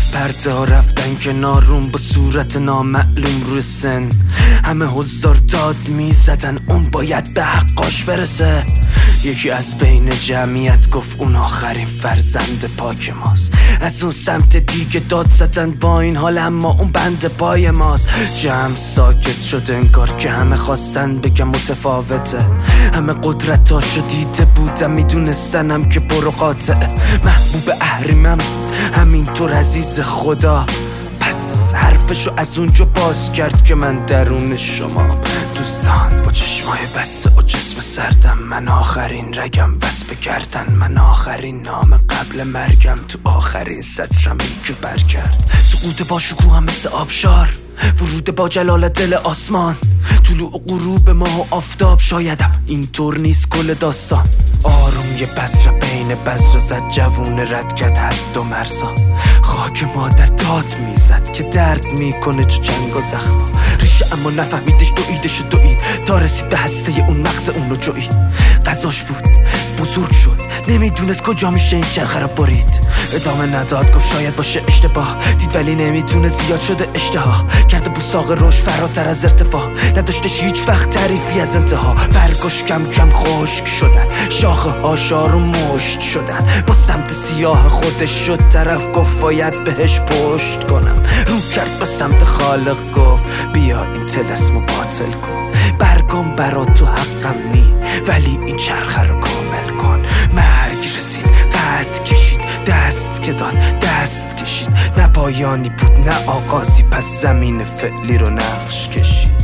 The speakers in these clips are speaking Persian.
پرده ها رفتن کنارون با صورت نامعلوم روی سن. همه هزار داد میزدن اون باید به حقاش برسه. یکی از بین جمعیت گفت اون آخرین فرزند پاک ماست. از اون سمت دیگه داد زدن با این حال اما اون بند پای ماست. جمع ساکت شد انگار که همه خواستن بگم متفاوته. همه قدرتاشو دیده بودم میدونستنم که برو قاطع. محبوب اهریمم همینطور عزیز خدا. پس حرفشو از اونجا باز کرد که من درون شما دوستان. با چشمای بسته و جسم سردم من آخرین رگم وصف کردن. من آخرین نام قبل مرگم تو آخرین سطرمی که بر کرد. سقوط با شکوهم مثل آبشار، ورود با جلال دل آسمان، طلوع و غروب ماه و آفتاب. شایدم اینطور نیست کل داستان. آروم یه بذر بین بذر زد جوون رد کرد حد و مرزا. خاک مادر داد میزد که درد میکنه چو جنگ و زخما. ریشه اما نفهمیدش دوید تا رسید به هسته اون مغز اونو جوید. غذاش بود بزرگ شد نمیدونست کجا میشه این چرخه را برید. ادامه نداد گفت شاید باشه اشتباه. دید ولی نمیتونه زیاد شده اشتها. کرده بوساق رشد فراتر از ارتفاع. نداشتش هیچ وقت تعریفی از انتها. برگاش کم کم خشک شدن، شاخه هاش آروم مشت شدن. با سمت سیاه خودش شد طرف گفت باید بهش پشت کنم. رو کرد به سمت خالق گفت بیا این طلسمو باطل کن. برگام برا تو حقم نی ولی این چرخه رو کامل کن. مرگ رسید قد کشید دست که داد دست کشید. نه پایانی بود نه آغازی پس زمین فعلی رو نقش کشید.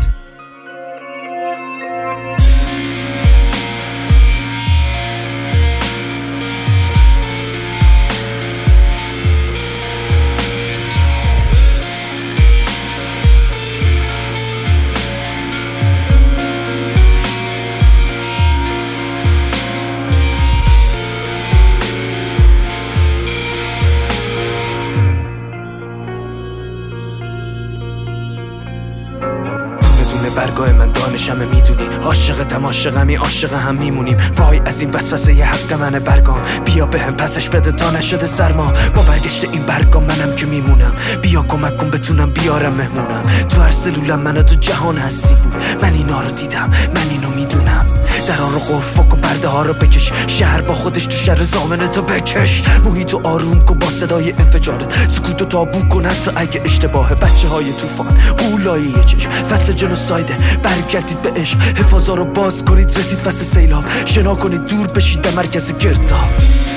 برگاه من دانشمه میدونی. عاشقتم عاشقمی عاشق هم میمونیم. وای از این وسوسه ی حق منه برگام. بیا به هم پسش بده تا نشده سرما. با برگشت این برگام منم که میمونم. بیا کمک کن بتونم بیارم مهمونم. تو هر سلولم من تو جهان هستی بود. من اینا رو دیدم من اینو میدونم. درا رو قفل کن پرده ها رو بکش. شهر با خودش تو شهر زامنه تو بکش. محیطو آروم کن با صدای انفجارت. سکوتو تابو کن حتی اگه اشتباهه. بچه های توفان قولای یه چشم فصل جنوسایده. برگردید به عشق حفاظا رو باز کنید. رسید فصل سیلاب شنا کنید دور بشید در مرکز گرداب.